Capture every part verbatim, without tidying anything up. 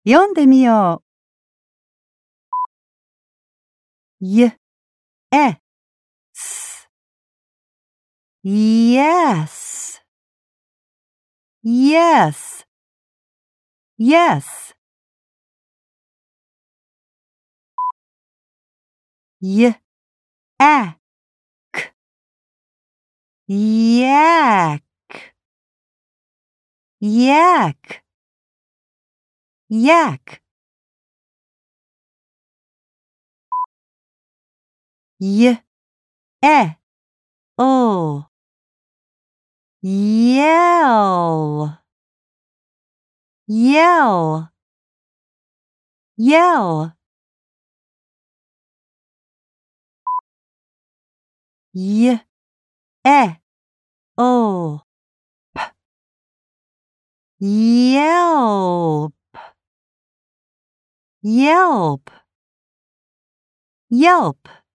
読んでみよう。ゆ、え、す。Yes. Yes. Yes. ゆ、え、く。Yak. Yak. Yak. ゆ、え、お。Yell. Yell. Yell. ゆ、え、お。Yelp. Yelp. Yelp.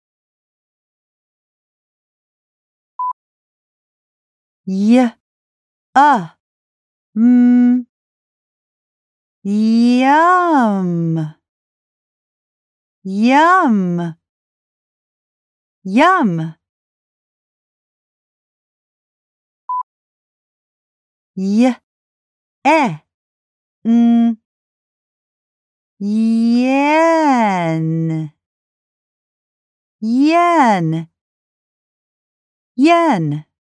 ゆ、あ、ん。Yum. Yum. Yum. ゆ、え、ん。Yen. Yen. Yen.